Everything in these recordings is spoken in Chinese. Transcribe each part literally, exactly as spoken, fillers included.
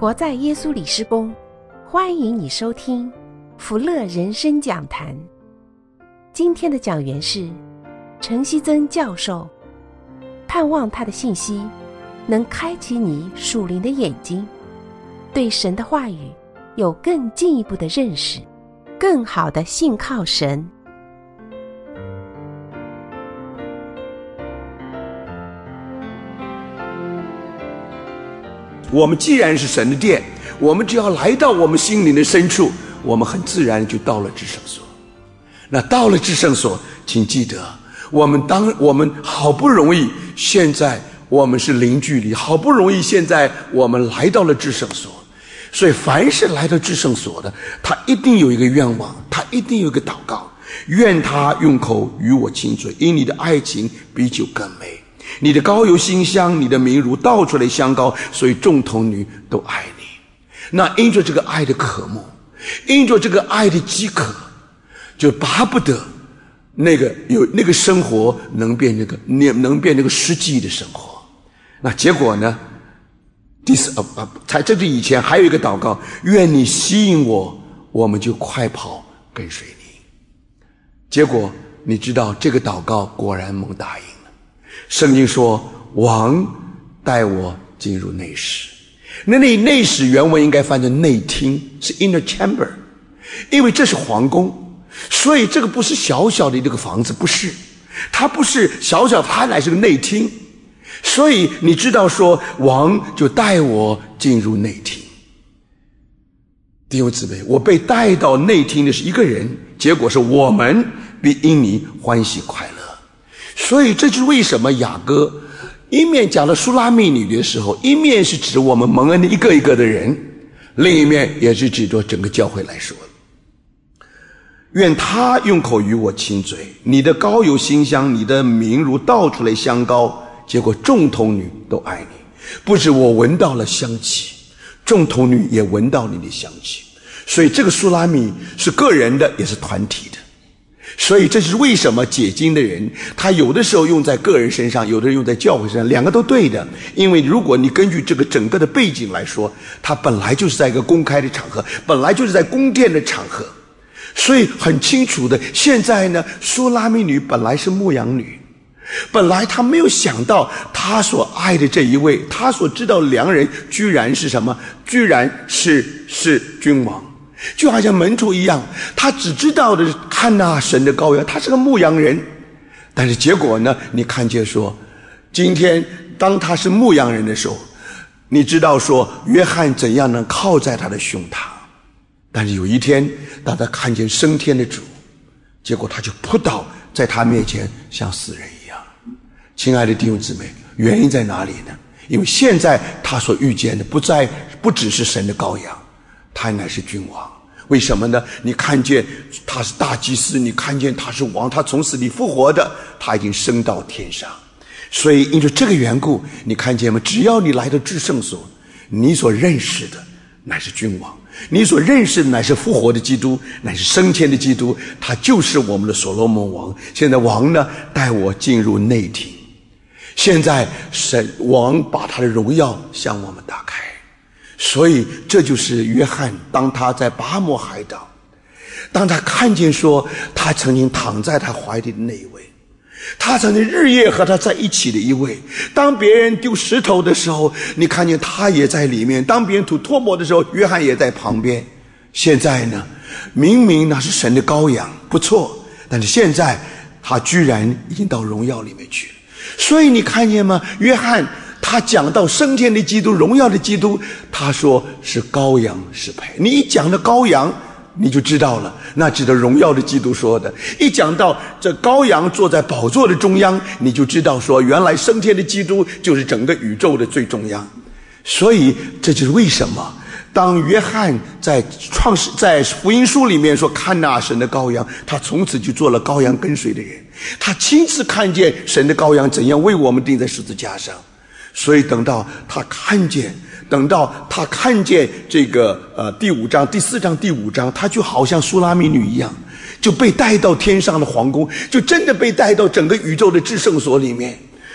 活在耶稣里施工，欢迎你收听福乐人生讲坛。今天的讲员是陈希曾教授，盼望他的信息能开启你属灵的眼睛，对神的话语有更进一步的认识，更好的信靠神。 我们既然是神的殿，我们只要来到我们心灵的深处，我们很自然就到了至圣所。那到了至圣所，请记得，我们当我们好不容易，现在我们是零距离，好不容易现在我们来到了至圣所。所以凡是来到至圣所的，他一定有一个愿望，他一定有一个祷告，愿他用口与我亲嘴，因你的爱情比酒更美，你的膏油馨香，你的名如倒出来香膏，所以众童女都爱你。那因着这个爱的渴慕，因着这个爱的饥渴，就巴不得那个有那个生活能变那个能变那个实际的生活。那结果呢？第四呃呃，在这个以前还有一个祷告，愿你吸引我，我们就快跑跟随你。结果你知道这个祷告果然蒙答应了。圣经说，王带我进入内室。那那内室原文应该翻成内厅，是 inner chamber， 因为这是皇宫，所以这个不是小小的这个房子，不是，它不是小小，它乃是个内厅。所以你知道说，王就带我进入内厅。弟兄姊妹，我被带到内厅的是一个人，结果是我们必因你欢喜快乐。所以这就是为什么雅歌一面讲了书拉密女的时候，一面是指我们蒙恩的一个一个的人，另一面也是指着整个教会来说。愿他用口与我亲嘴，你的膏油馨香，你的名如倒出来香膏，结果众童女都爱你。不止我闻到了香气，众童女也闻到你的香气。所以这个书拉密是个人的，也是团体的。所以这是为什么解经的人，他有的时候用在个人身上，有的人用在教会身上，两个都对的。因为如果你根据这个整个的背景来说，他本来就是在一个公开的场合，本来就是在宫殿的场合，所以很清楚的。现在呢，书拉密女本来是牧羊女，本来他没有想到他所爱的这一位，他所知道良人居然是什么？居然是是君王。就好像门徒一样，他只知道的是看那神的羔羊，他是个牧羊人。但是结果呢，你看见说，今天当他是牧羊人的时候，你知道说约翰怎样能靠在他的胸膛。但是有一天当他看见升天的主，结果他就扑倒在他面前，像死人一样。亲爱的弟兄姊妹，原因在哪里呢？因为现在他所遇见的不再不只是神的羔羊，他乃是君王。为什么呢？你看见他是大祭司，你看见他是王，他从死里复活的，他已经升到天上。所以因着这个缘故，你看见吗？只要你来到至圣所，你所认识的乃是君王，你所认识的乃是复活的基督，乃是升天的基督，他就是我们的所罗门王。现在王呢，带我进入内厅。现在神王把他的荣耀向我们打开。所以这就是约翰，当他在拔摩海岛，当他看见说他曾经躺在他怀里的那一位，他曾经日夜和他在一起的一位，当别人丢石头的时候，你看见他也在里面，当别人吐唾沫的时候，约翰也在旁边。现在呢，明明那是神的羔羊，不错，但是现在他居然已经到荣耀里面去了。所以你看见吗？约翰他讲到升天的基督，荣耀的基督，他说是羔羊是配。你一讲到羔羊，你就知道了，那指的荣耀的基督说的。一讲到这羔羊坐在宝座的中央，你就知道说原来升天的基督就是整个宇宙的最中央。所以这就是为什么当约翰在创世在福音书里面说看那神的羔羊，他从此就做了羔羊跟随的人，他亲自看见神的羔羊怎样为我们钉在十字架上。所以等到他看见等到他看见这个呃第五章第四章第五章，他就好像书拉密女一样，就被带到天上的皇宫，就真的被带到整个宇宙的至圣所里面。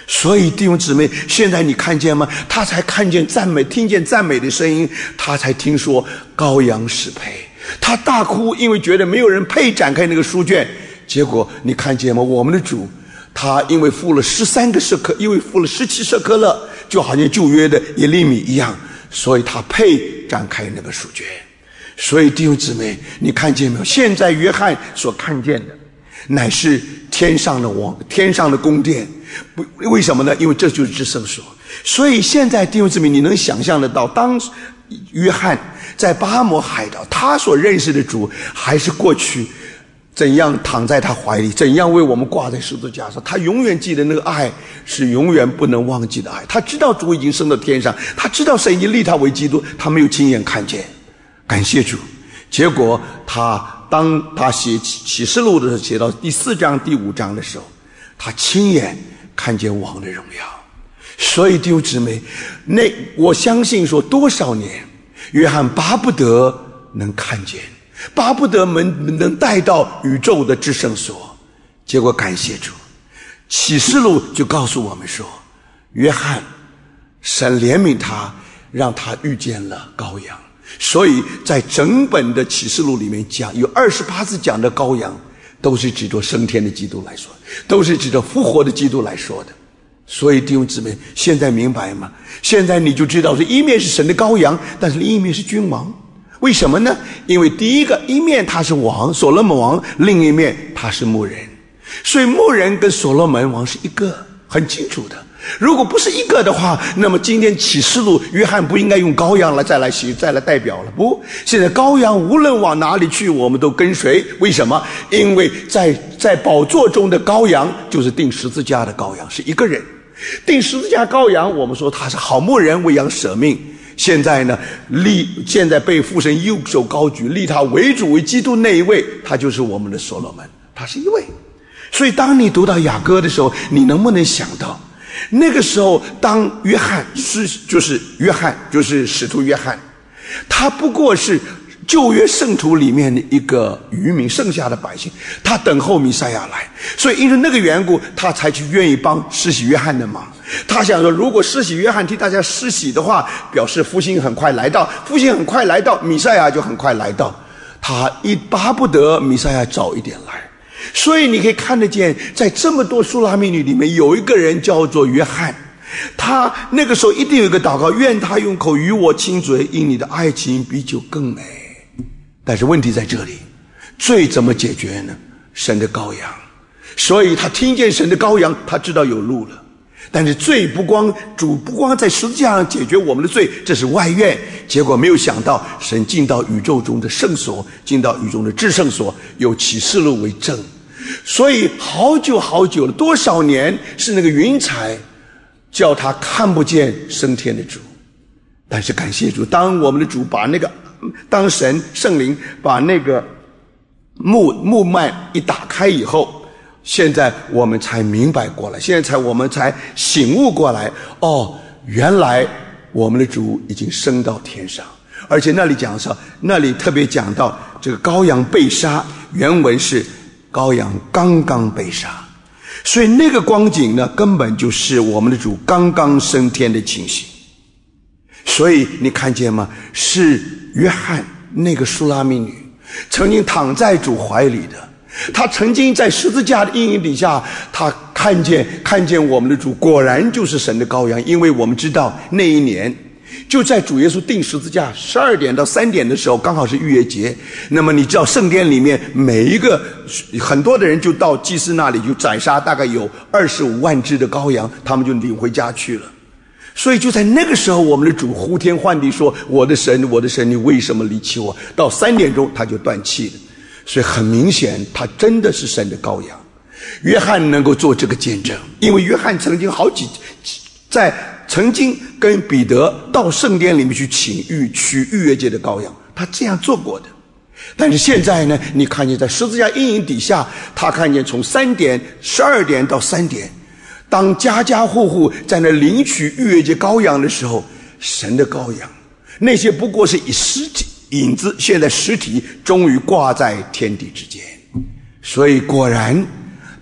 所以弟兄姊妹，现在你看见吗？他才看见赞美，听见赞美的声音，他才听说羔羊是配。他大哭，因为觉得没有人配展开那个书卷。结果你看见吗？我们的主，他因为付了十三个舍客，因为付了十七舍客勒，就好像旧约的耶利米一样，所以他配展开那个书卷。所以弟兄姊妹，你看见没有？现在约翰所看见的，乃是天上的王，天上的宫殿。不，为什么呢？因为这就是至圣所。所以现在弟兄姊妹，你能想象得到，当约翰在巴摩海岛，他所认识的主还是过去怎样躺在他怀里，怎样为我们挂在十字架上。他永远记得那个爱是永远不能忘记的爱。他知道主已经升到天上，他知道神已经立他为基督，他没有亲眼看见。感谢主。结果他当他写启示录的时候，写到第四章第五章的时候，他亲眼看见王的荣耀。所以弟兄姊妹，那我相信说多少年约翰巴不得能看见，巴不得能能带到宇宙的至圣所。结果感谢主，启示录就告诉我们说，约翰神怜悯他，让他遇见了羔羊。所以在整本的启示录里面讲，有二十八次讲的羔羊，都是指着升天的基督来说，都是指着复活的基督来说的。所以弟兄姊妹，现在明白吗？现在你就知道，是一面是神的羔羊，但是另一面是君王。为什么呢？因为第一个一面他是王，所罗门王，另一面他是牧人。所以牧人跟所罗门王是一个，很清楚的。如果不是一个的话，那么今天启示录约翰不应该用羔羊来再来写再来代表了。不，现在羔羊无论往哪里去，我们都跟随。为什么？因为在在宝座中的羔羊就是钉十字架的羔羊，是一个人。钉十字架羔羊，我们说他是好牧人，为羊舍命。现在呢，立现在被父神右手高举，立他为主为基督那一位，他就是我们的所罗门，他是一位。所以当你读到雅歌的时候，你能不能想到那个时候，当约翰是就是约翰就是使徒约翰，他不过是旧约圣徒里面的一个渔民，剩下的百姓，他等候弥赛亚来，所以因为那个缘故，他才去愿意帮施洗约翰的忙。他想说，如果施洗约翰替大家施洗的话，表示复兴很快来到，复兴很快来到，弥赛亚就很快来到。他一巴不得弥赛亚早一点来。所以你可以看得见，在这么多书拉密女里面，有一个人叫做约翰，他那个时候一定有一个祷告，愿他用口与我亲嘴，因你的爱情比酒更美。但是问题在这里，罪怎么解决呢？神的羔羊。所以他听见神的羔羊，他知道有路了。但是罪不光主不光在十字架上解决我们的罪，这是外院。结果没有想到，神进到宇宙中的圣所，进到宇宙中的至圣所，有启示录为证。所以好久好久了，多少年是那个云彩叫他看不见升天的主。但是感谢主，当我们的主把那个当神圣灵把那个幕幕幔一打开以后，现在我们才明白过来，现在才我们才醒悟过来，哦，原来我们的主已经升到天上。而且那里讲说，那里特别讲到这个羔羊被杀，原文是羔羊刚刚被杀。所以那个光景呢，根本就是我们的主刚刚升天的情形。所以你看见吗？是约翰那个书拉密女曾经躺在主怀里的，他曾经在十字架的阴影底下，他看见看见我们的主果然就是神的羔羊。因为我们知道那一年就在主耶稣钉十字架十二点到三点的时候，刚好是逾越节。那么你知道圣殿里面每一个很多的人就到祭司那里就宰杀，大概有二十五万只的羔羊，他们就领回家去了。所以就在那个时候，我们的主呼天唤地说，我的神我的神，你为什么离弃我？到三点钟他就断气了。所以很明显他真的是神的羔羊。约翰能够做这个见证，因为约翰曾经好几在曾经跟彼得到圣殿里面去请御取逾越节的羔羊，他这样做过的。但是现在呢，你看见在十字架阴影底下，他看见从三点十二点到三点，当家家户户在那领取逾越节羔羊的时候，神的羔羊，那些不过是以实体影子，现在实体终于挂在天地之间。所以果然他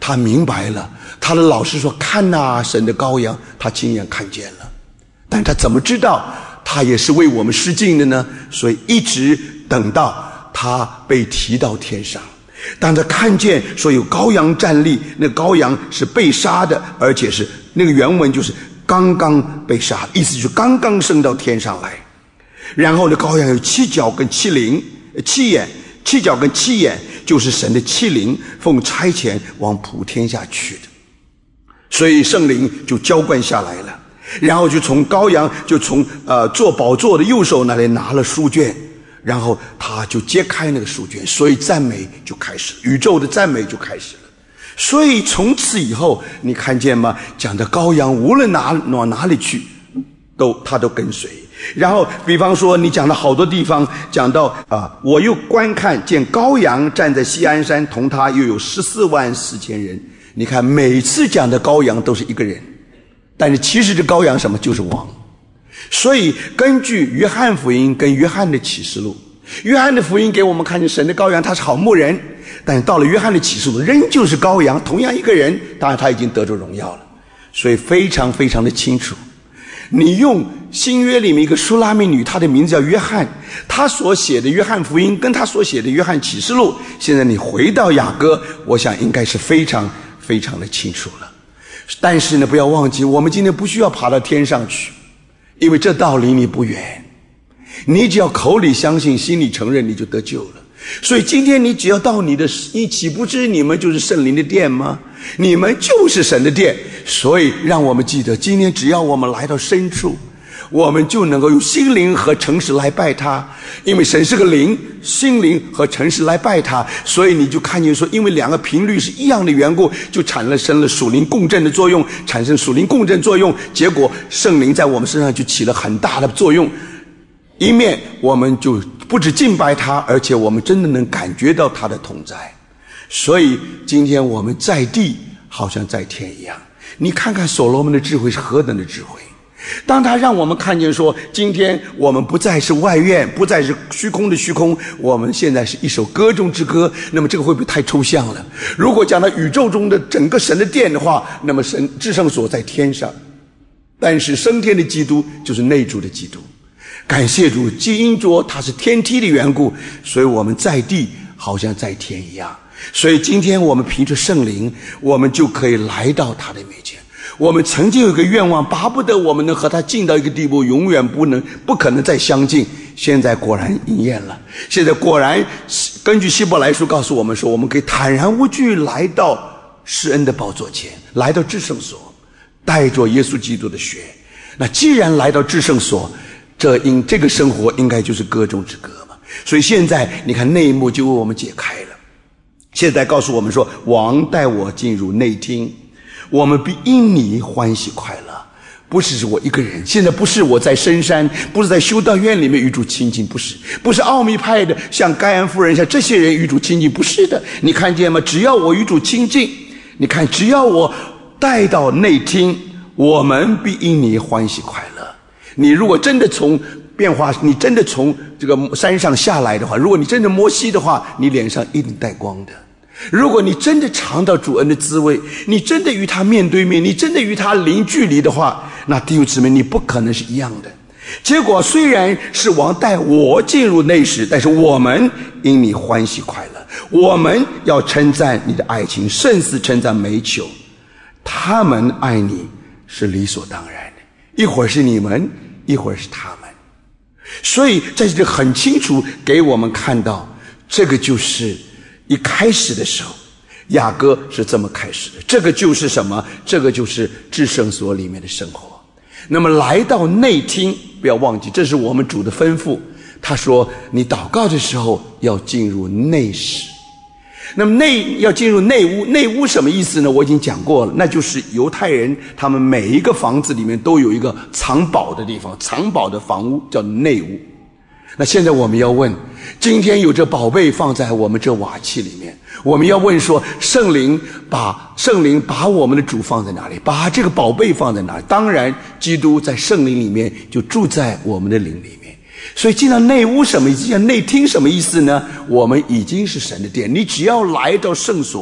他明白了，他的老师说看哪，神的羔羊，他亲眼看见了。但他怎么知道他也是为我们施尽的呢？所以一直等到他被提到天上，当他看见说有羔羊站立，那羔羊是被杀的，而且是那个原文就是刚刚被杀，意思就是刚刚升到天上来。然后呢，羔羊有七角跟七灵七眼，七角跟七眼就是神的七灵，奉差遣往普天下去的。所以圣灵就浇灌下来了，然后就从羔羊就从呃坐宝座的右手那里拿了书卷，然后他就揭开那个书卷，所以赞美就开始了，宇宙的赞美就开始了。所以从此以后，你看见吗？讲的羔羊无论哪往哪里去，都他都跟随。然后比方说你讲了好多地方，讲到啊，我又观看见羔羊站在锡安山，同他又有十四万四千人。你看每次讲的羔羊都是一个人，但是其实这羔羊什么？就是王。所以根据约翰福音跟约翰的启示录，约翰的福音给我们看见神的羔羊他是好牧人，但是到了约翰的启示录仍旧是羔羊，同样一个人，当然他已经得着荣耀了。所以非常非常的清楚。你用新约里面一个书拉密女，她的名字叫约翰，她所写的约翰福音跟她所写的约翰启示录，现在你回到雅歌，我想应该是非常非常的清楚了。但是呢，不要忘记，我们今天不需要爬到天上去，因为这道离你不远，你只要口里相信，心里承认，你就得救了。所以今天你只要到你的，你岂不知你们就是圣灵的殿吗？你们就是神的殿。所以让我们记得，今天只要我们来到深处，我们就能够用心灵和诚实来拜他，因为神是个灵，心灵和诚实来拜他。所以你就看见说，因为两个频率是一样的缘故，就产生了属灵共振的作用，产生属灵共振作用，结果圣灵在我们身上就起了很大的作用。一面我们就不止敬拜他，而且我们真的能感觉到他的同在。所以今天我们在地好像在天一样。你看看所罗门的智慧是何等的智慧，当他让我们看见说，今天我们不再是外院，不再是虚空的虚空，我们现在是一首歌中之歌，那么这个会不会太抽象了？如果讲到宇宙中的整个神的殿的话，那么神至圣所在天上，但是升天的基督就是内住的基督。感谢主，基因着他是天梯的缘故，所以我们在地好像在天一样。所以今天我们凭着圣灵，我们就可以来到他的面前。我们曾经有一个愿望，巴不得我们能和他近到一个地步，永远不能不可能再相近。现在果然应验了，现在果然根据希伯来书告诉我们说，我们可以坦然无惧来到施恩的宝座前，来到至圣所，带着耶稣基督的血。那既然来到至圣所，这应这个生活应该就是歌中之歌嘛。所以现在你看内幕就为我们解开了。现在告诉我们说，王带我进入内厅，我们必因你欢喜快乐。不是我一个人，现在不是我在深山，不是在修道院里面与主亲近，不是不是奥秘派的像该安夫人像这些人与主亲近，不是的。你看见吗？只要我与主亲近，你看只要我带到内厅，我们必因你欢喜快乐。你如果真的从变化，你真的从这个山上下来的话，如果你真的摩西的话，你脸上一定带光的。如果你真的尝到主恩的滋味，你真的与他面对面，你真的与他零距离的话，那弟兄姊妹，你不可能是一样的。结果虽然是王带我进入内室，但是我们因你欢喜快乐，我们要称赞你的爱情，胜似称赞美酒。他们爱你是理所当然的，一会儿是你们，一会儿是他们。所以在这里很清楚给我们看到，这个就是一开始的时候，雅歌是这么开始的。这个就是什么？这个就是至圣所里面的生活。那么来到内厅，不要忘记，这是我们主的吩咐。他说，你祷告的时候要进入内室。那么内要进入内屋，内屋什么意思呢？我已经讲过了，那就是犹太人他们每一个房子里面都有一个藏宝的地方，藏宝的房屋叫内屋。那现在我们要问，今天有这宝贝放在我们这瓦器里面，我们要问说，圣灵把圣灵把我们的主放在哪里？把这个宝贝放在哪里？当然基督在圣灵里面就住在我们的灵里面。所以进到内屋什么意思？进到内厅什么意思呢？我们已经是神的殿，你只要来到圣所，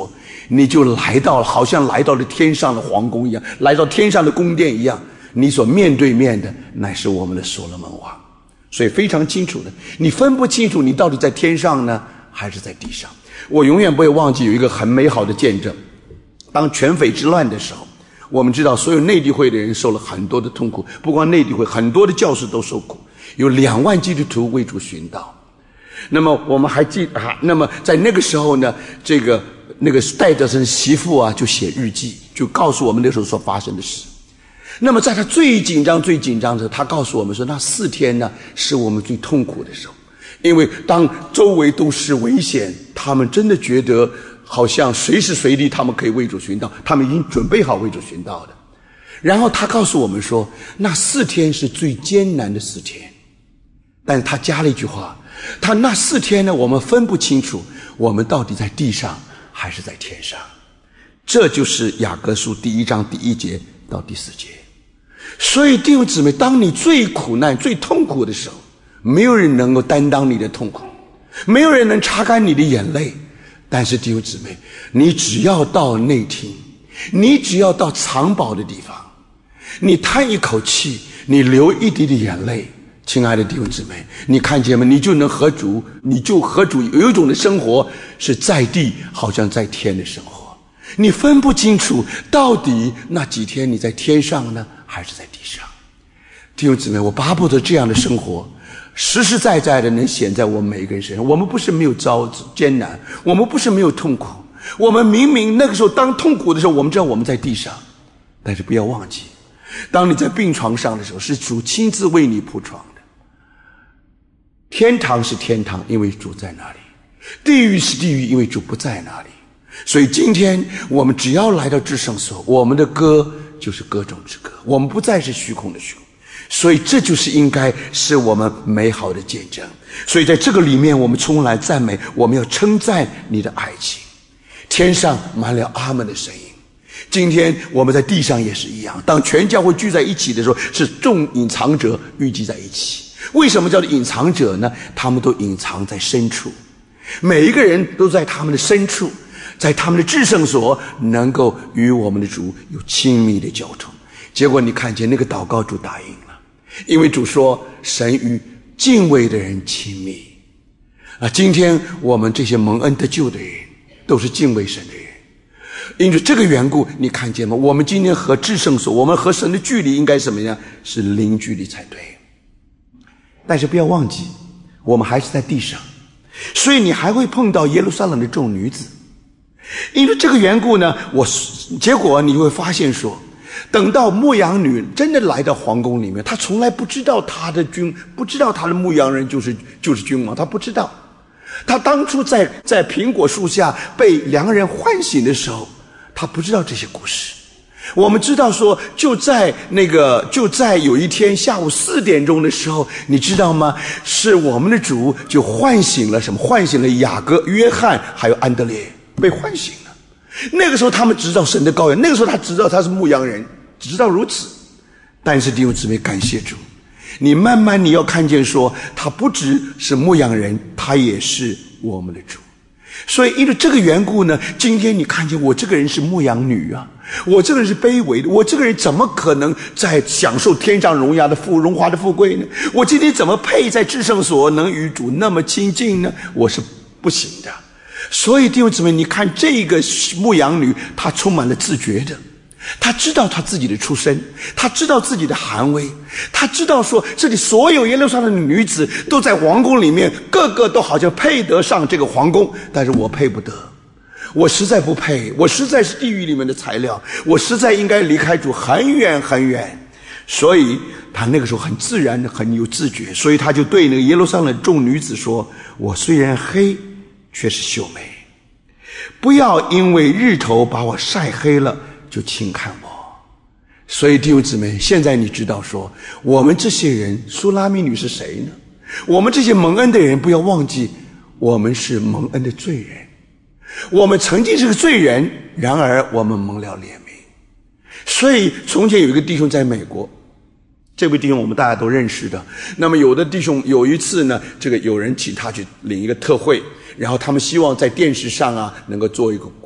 你就来到了，好像来到了天上的皇宫一样，来到天上的宫殿一样，你所面对面的乃是我们的所罗门王。所以非常清楚的，你分不清楚你到底在天上呢还是在地上。我永远不会忘记有一个很美好的见证，当全匪之乱的时候，我们知道所有内地会的人受了很多的痛苦，不光内地会，很多的教士都受苦，有两万基督徒为主寻道。那么我们还记啊，那么在那个时候呢，这个那个戴德生媳妇啊就写日记，就告诉我们那时候所发生的事。那么在他最紧张最紧张的时候，他告诉我们说，那四天呢是我们最痛苦的时候，因为当周围都是危险，他们真的觉得好像随时随地他们可以为主寻道，他们已经准备好为主寻道的。然后他告诉我们说，那四天是最艰难的四天，但是他加了一句话，他那四天呢，我们分不清楚我们到底在地上还是在天上。这就是雅各书第一章第一节到第四节。所以弟兄姊妹，当你最苦难最痛苦的时候，没有人能够担当你的痛苦，没有人能擦干你的眼泪，但是弟兄姊妹，你只要到内厅，你只要到藏宝的地方，你叹一口气，你流一滴的眼泪，亲爱的弟兄姊妹，你看见吗？你就能和主，你就和主有一种的生活是在地好像在天的生活。你分不清楚到底那几天你在天上呢还是在地上。弟兄姊妹，我巴不得这样的生活实实在在的能显在我们每一个人身上。我们不是没有遭艰难，我们不是没有痛苦，我们明明那个时候当痛苦的时候，我们知道我们在地上，但是不要忘记，当你在病床上的时候，是主亲自为你铺床的。天堂是天堂，因为主在那里；地狱是地狱，因为主不在那里。所以今天我们只要来到至圣所，我们的歌就是歌中之歌，我们不再是虚空的虚空。所以这就是应该是我们美好的见证。所以在这个里面，我们充满赞美，我们要称赞你的爱情。天上满了阿们的声音。今天我们在地上也是一样，当全教会聚在一起的时候，是众隐藏者聚集在一起。为什么叫做隐藏者呢？他们都隐藏在深处，每一个人都在他们的深处，在他们的至圣所能够与我们的主有亲密的交通。结果你看见那个祷告主答应了，因为主说神与敬畏的人亲密啊。今天我们这些蒙恩得救的人都是敬畏神的人，因此这个缘故，你看见吗？我们今天和至圣所，我们和神的距离应该什么样？是零距离才对。但是不要忘记，我们还是在地上，所以你还会碰到耶路撒冷的众女子。因为这个缘故呢，我结果你会发现说，等到牧羊女真的来到皇宫里面，她从来不知道她的君，不知道她的牧羊人就是就是君王，她不知道。她当初在在苹果树下被良人唤醒的时候，她不知道这些故事。我们知道说，就在那个就在有一天下午四点钟的时候，你知道吗？是我们的主就唤醒了什么？唤醒了雅各、约翰还有安德烈，被唤醒了。那个时候他们只知道神的羔羊，那个时候他只知道他是牧羊人，只知道如此。但是弟兄姊妹，感谢主，你慢慢你要看见说，他不只是牧羊人，他也是我们的主。所以因为这个缘故呢，今天你看见我这个人是牧羊女啊，我这个人是卑微的，我这个人怎么可能在享受天上荣耀的富荣华的富贵呢？我今天怎么配在至圣所能与主那么亲近呢？我是不行的。所以弟兄姊妹，你看这个牧羊女，她充满了自觉的，她知道她自己的出身，她知道自己的寒微，她知道说这里所有耶路撒冷的女子都在皇宫里面，个个都好像配得上这个皇宫，但是我配不得，我实在不配，我实在是地狱里面的材料，我实在应该离开主很远很远。所以她那个时候很自然的很有自觉，所以她就对那个耶路撒冷众女子说，我虽然黑却是秀美，不要因为日头把我晒黑了就轻看我。所以弟兄姊妹，现在你知道说，我们这些人，苏拉米女是谁呢？我们这些蒙恩的人，不要忘记，我们是蒙恩的罪人。我们曾经是个罪人，然而我们蒙了怜悯。所以从前有一个弟兄在美国，这位弟兄我们大家都认识的。那么有的弟兄有一次呢，这个有人请他去领一个特会，然后他们希望在电视上啊能够做一个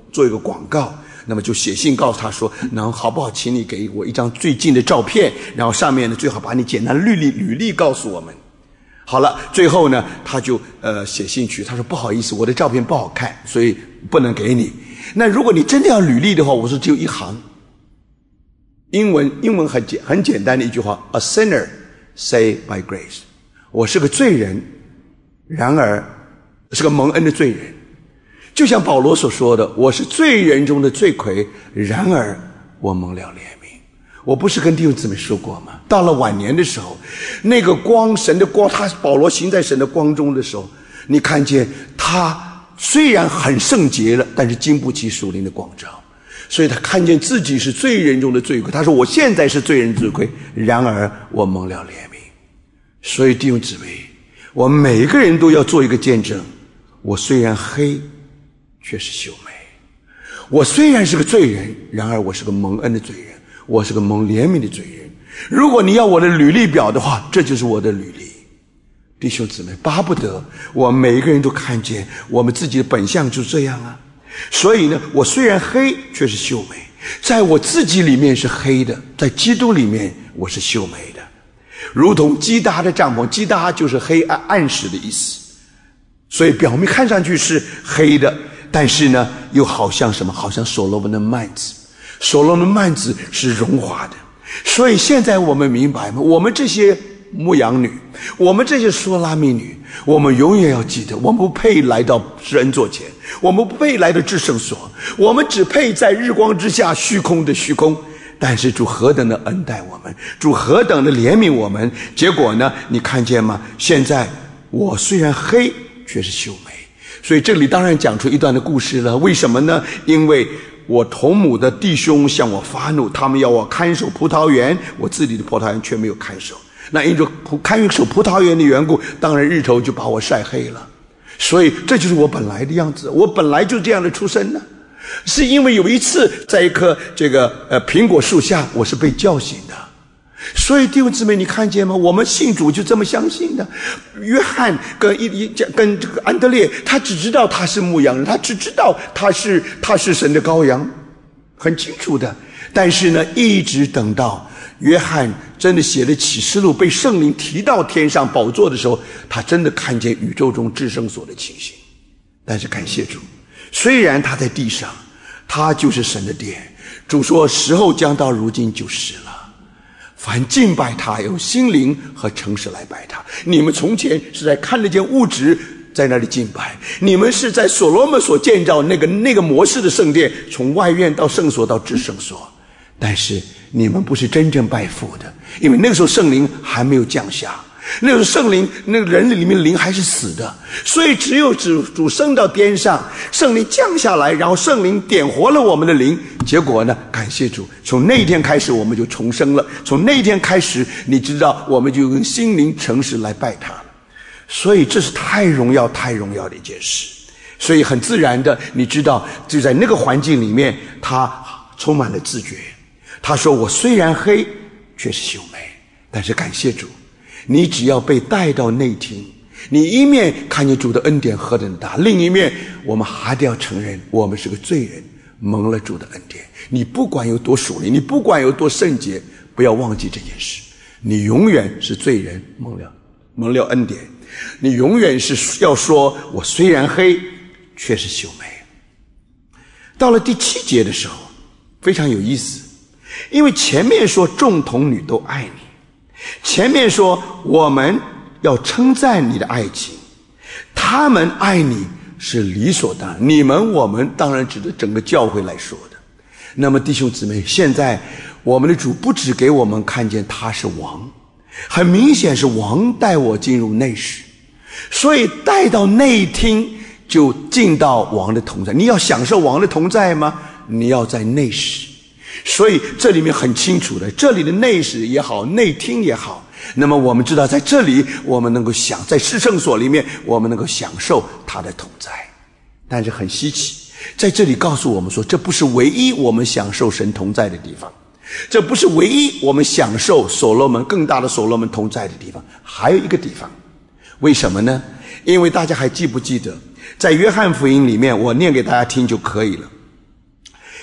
做一个广告，那么就写信告诉他说，能好不好请你给我一张最近的照片，然后上面呢最好把你简单的履历履历告诉我们。好了，最后呢他就呃写信去，他说不好意思，我的照片不好看，所以不能给你。那如果你真的要履历的话，我说只有一行，英文英文很简很简单的一句话 ，A sinner saved by grace， 我是个罪人，然而是个蒙恩的罪人。就像保罗所说的，我是罪人中的罪魁，然而我蒙了怜悯。我不是跟弟兄姊妹说过吗？到了晚年的时候，那个光，神的光，他保罗行在神的光中的时候，你看见他虽然很圣洁了，但是经不起属灵的光照，所以他看见自己是罪人中的罪魁。他说我现在是罪人罪魁，然而我蒙了怜悯。所以弟兄姊妹，我们每一个人都要做一个见证，我虽然黑，却是秀美。我虽然是个罪人，然而我是个蒙恩的罪人，我是个蒙怜悯的罪人。如果你要我的履历表的话，这就是我的履历。弟兄姊妹，巴不得我们每一个人都看见我们自己的本相就这样啊。所以呢，我虽然黑，却是秀美。在我自己里面是黑的，在基督里面我是秀美的。如同基达的帐篷，基达就是黑暗暗室的意思，所以表面看上去是黑的，但是呢又好像什么，好像所罗门的幔子，所罗门的幔子是荣华的。所以现在我们明白吗？我们这些牧羊女，我们这些梭拉密女，我们永远要记得，我们不配来到施恩座前，我们不配来到至圣所，我们只配在日光之下虚空的虚空。但是主何等的恩待我们，主何等的怜悯我们。结果呢，你看见吗？现在我虽然黑，却是秀美。所以这里当然讲出一段的故事了。为什么呢？因为我同母的弟兄向我发怒，他们要我看守葡萄园，我自己的葡萄园却没有看守。那因着看守葡萄园的缘故，当然日头就把我晒黑了。所以这就是我本来的样子，我本来就这样的出身呢。是因为有一次在一棵这个呃苹果树下，我是被叫醒的。所以弟兄姊妹，你看见吗？我们信主就这么相信的。约翰跟一一跟这个安德烈，他只知道他是牧羊人，他只知道他是他是神的羔羊，很清楚的。但是呢，一直等到约翰真的写了启示录，被圣灵提到天上宝座的时候，他真的看见宇宙中至圣所的情形。但是感谢主，虽然他在地上，他就是神的殿。主说时候将到，如今就是了。凡敬拜他，用心灵和诚实来拜他。你们从前是在看得见物质在那里敬拜，你们是在所罗门所建造那个那个模式的圣殿，从外院到圣所到至圣所。但是你们不是真正拜父的，因为那个时候圣灵还没有降下，那个时候圣灵那个人里面的灵还是死的，所以只有主主升到天上，圣灵降下来，然后圣灵点活了我们的灵。结果呢，感谢主，从那一天开始我们就重生了，从那一天开始你知道我们就用心灵诚实来拜他了。所以这是太荣耀太荣耀的一件事。所以很自然的，你知道就在那个环境里面，他充满了自觉。他说我虽然黑，却是秀美。但是感谢主，你只要被带到内厅，你一面看见主的恩典何等大，另一面我们还得要承认我们是个罪人，蒙了主的恩典。你不管有多属灵，你不管有多圣洁，不要忘记这件事，你永远是罪人，蒙了蒙了恩典。你永远是要说我虽然黑，却是秀美。到了第七节的时候非常有意思，因为前面说众童女都爱你，前面说我们要称赞你的爱情，他们爱你是理所当然，你们我们当然指的整个教会来说的。那么弟兄姊妹，现在我们的主不只给我们看见他是王，很明显是王带我进入内室，所以带到内厅就进到王的同在。你要享受王的同在吗？你要在内室。所以这里面很清楚的，这里的内室也好，内厅也好，那么我们知道在这里我们能够享，在至圣所里面我们能够享受他的同在。但是很稀奇，在这里告诉我们说，这不是唯一我们享受神同在的地方，这不是唯一我们享受所罗门更大的所罗门同在的地方，还有一个地方。为什么呢？因为大家还记不记得在约翰福音里面，我念给大家听就可以了。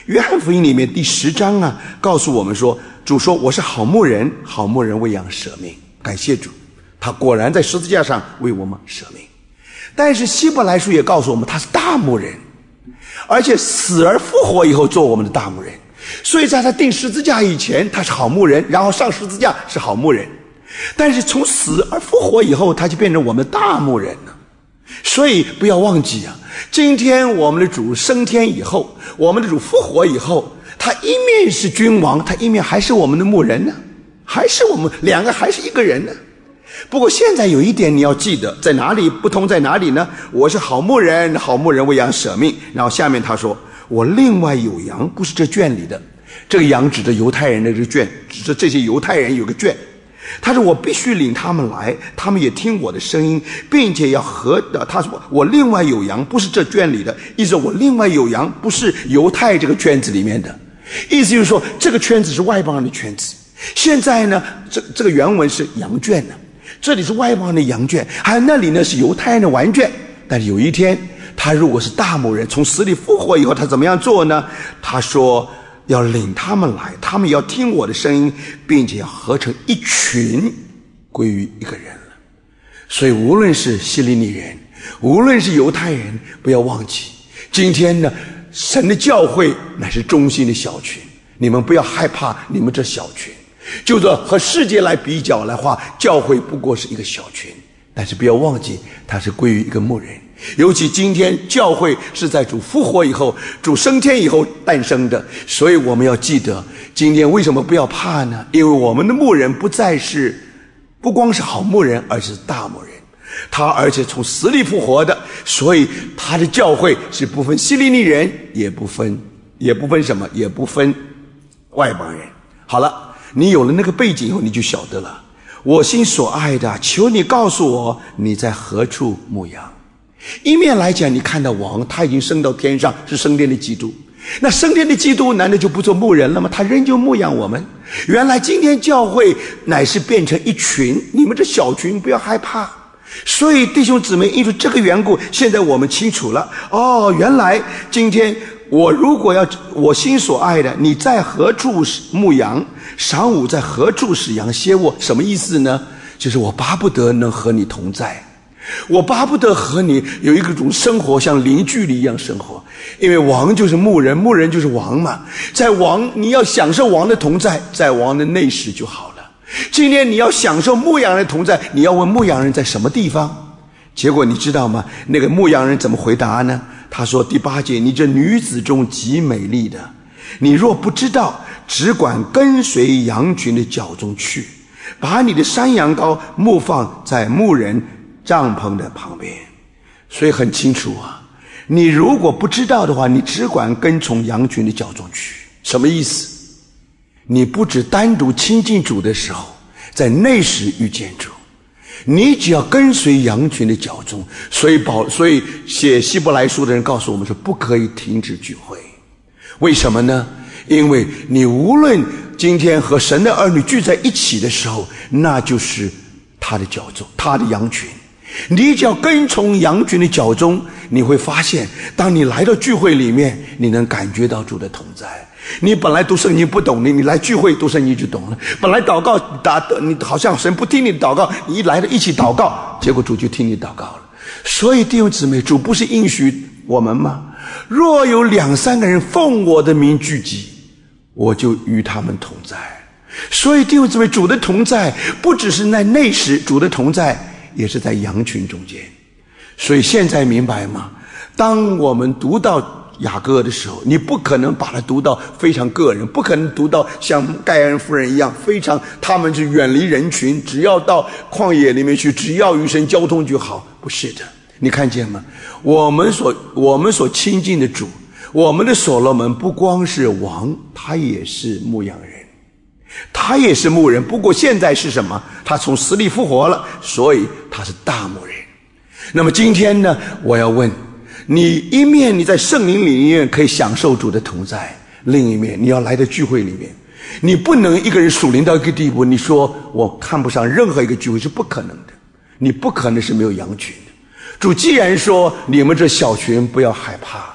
约翰福音里面第十章啊，告诉我们说，主说我是好牧人，好牧人为羊舍命。感谢主，他果然在十字架上为我们舍命。但是希伯来书也告诉我们，他是大牧人，而且死而复活以后做我们的大牧人。所以在他钉十字架以前他是好牧人，然后上十字架是好牧人，但是从死而复活以后他就变成我们的大牧人了。所以不要忘记啊，今天我们的主升天以后，我们的主复活以后，他一面是君王，他一面还是我们的牧人呢，还是我们两个还是一个人呢。不过现在有一点你要记得，在哪里不同在哪里呢？我是好牧人，好牧人为羊舍命。然后下面他说，我另外有羊，不是这圈里的。这个羊指着犹太人的这个圈，指着这些犹太人有个圈。他说我必须领他们来，他们也听我的声音，并且要和他说我另外有羊，不是这圈里的。意思我另外有羊，不是犹太这个圈子里面的。意思就是说这个圈子是外邦人的圈子。现在呢，这这个原文是羊圈呢，这里是外邦人的羊圈，还有那里呢是犹太人的完圈。但是有一天他如果是大牧人，从死里复活以后，他怎么样做呢？他说要领他们来，他们要听我的声音，并且要合成一群，归于一个人了。所以无论是希利尼人，无论是犹太人，不要忘记，今天呢，神的教会乃是中心的小群，你们不要害怕你们这小群，就说和世界来比较来话，教会不过是一个小群，但是不要忘记它是归于一个牧人。尤其今天教会是在主复活以后，主升天以后诞生的，所以我们要记得今天为什么不要怕呢？因为我们的牧人不再是不光是好牧人，而是大牧人，他而且从死里复活的，所以他的教会是不分希利尼人，也不分也不分什么，也不分外邦人。好了，你有了那个背景以后，你就晓得了。我心所爱的，求你告诉我你在何处牧羊。一面来讲，你看到王他已经升到天上，是升天的基督。那升天的基督难道就不做牧人了吗？他仍旧牧养我们。原来今天教会乃是变成一群，你们这小群不要害怕。所以弟兄姊妹，因为这个缘故，现在我们清楚了，哦，原来今天我如果要我心所爱的，你在何处牧羊，晌午在何处使羊歇卧。什么意思呢？就是我巴不得能和你同在，我巴不得和你有一种生活，像零距离一样生活。因为王就是牧人，牧人就是王嘛，在王你要享受王的同在，在王的内室就好了。今天你要享受牧羊人的同在，你要问牧羊人在什么地方。结果你知道吗？那个牧羊人怎么回答呢？他说第八节，你这女子中极美丽的，你若不知道，只管跟随羊群的脚中去，把你的山羊羔牧放在牧人帐篷的旁边。所以很清楚啊，你如果不知道的话，你只管跟从羊群的脚中去。什么意思？你不只单独亲近主的时候，在内室遇见主，你只要跟随羊群的脚中。所以保所以写希伯来书的人告诉我们说，不可以停止聚会。为什么呢？因为你无论今天和神的儿女聚在一起的时候，那就是他的脚中，他的羊群。你只要跟从羊群的脚中，你会发现当你来到聚会里面，你能感觉到主的同在。你本来读圣经不懂的，你来聚会读圣经就懂了。本来祷告打你好像神不听你的祷告，你一来了一起祷告，结果主就听你祷告了。所以弟兄姊妹，主不是应许我们吗？若有两三个人奉我的名聚集，我就与他们同在。所以弟兄姊妹，主的同在不只是在内室，主的同在也是在羊群中间。所以现在明白吗？当我们读到雅各的时候，你不可能把它读到非常个人，不可能读到像盖恩夫人一样非常他们是远离人群，只要到旷野里面去，只要与神交通就好。不是的，你看见吗？我们所我们所亲近的主，我们的所罗门不光是王，他也是牧羊人，他也是牧人。不过现在是什么？他从死里复活了，所以他是大牧人。那么今天呢，我要问你，一面你在圣灵里面可以享受主的同在，另一面你要来到聚会里面，你不能一个人属灵到一个地步，你说我看不上任何一个聚会，是不可能的。你不可能是没有羊群的。主既然说你们这小群不要害怕，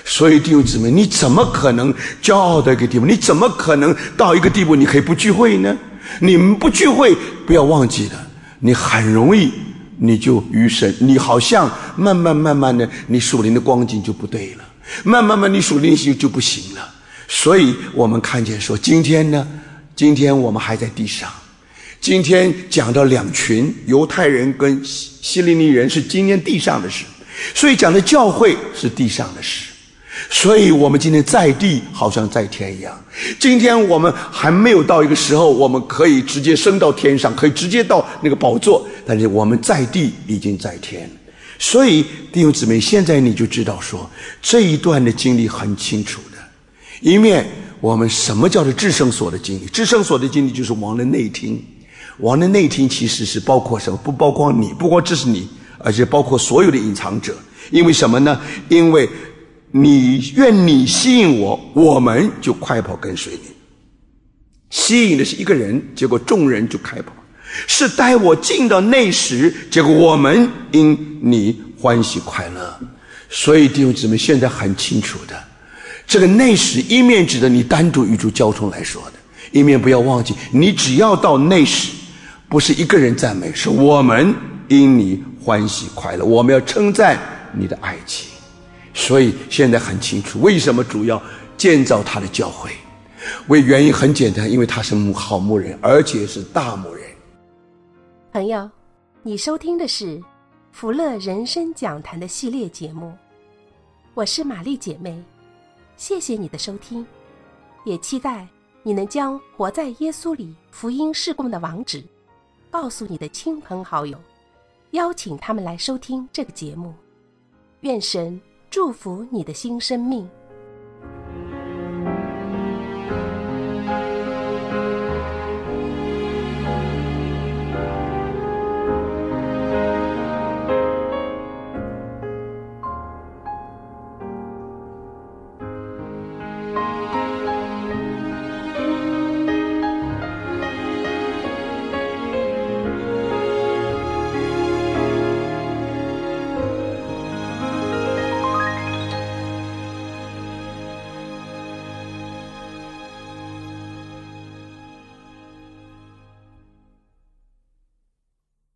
所以弟兄姊妹，你怎么可能骄傲到一个地步？你怎么可能到一个地步你可以不聚会呢？你们不聚会，不要忘记了，你很容易你就愚神，你好像慢慢慢慢的，你属灵的光景就不对了，慢慢慢你属灵性就不行了。所以我们看见说，今天呢，今天我们还在地上，今天讲到两群，犹太人跟希利尼人是今天地上的事，所以讲的教会是地上的事。所以我们今天在地好像在天一样，今天我们还没有到一个时候我们可以直接升到天上，可以直接到那个宝座，但是我们在地已经在天。所以弟兄姊妹，现在你就知道说，这一段的经历很清楚的。一面我们什么叫做至圣所的经历？至圣所的经历就是王的内厅。王的内厅其实是包括什么？不包括你，不光只是你，而且包括所有的隐藏者。因为什么呢？因为你愿你吸引我，我们就快跑跟随你。吸引的是一个人，结果众人就开跑，是带我进到内室，结果我们因你欢喜快乐。所以弟兄姊妹，现在很清楚的，这个内室一面指的你单独与主交通来说的，一面不要忘记，你只要到内室，不是一个人赞美，是我们因你欢喜快乐，我们要称赞你的爱情。所以现在很清楚，为什么主要建造他的教会，为原因很简单，因为他是好牧人，而且是大牧人。 朋友，你收听的是福乐人生讲坛的系列节目，我是玛丽姐妹，谢谢你的收听，也期待你能将活在耶稣里福音事工的网址告诉你的亲朋好友，邀请他们来收听这个节目。愿神祝福你的新生命。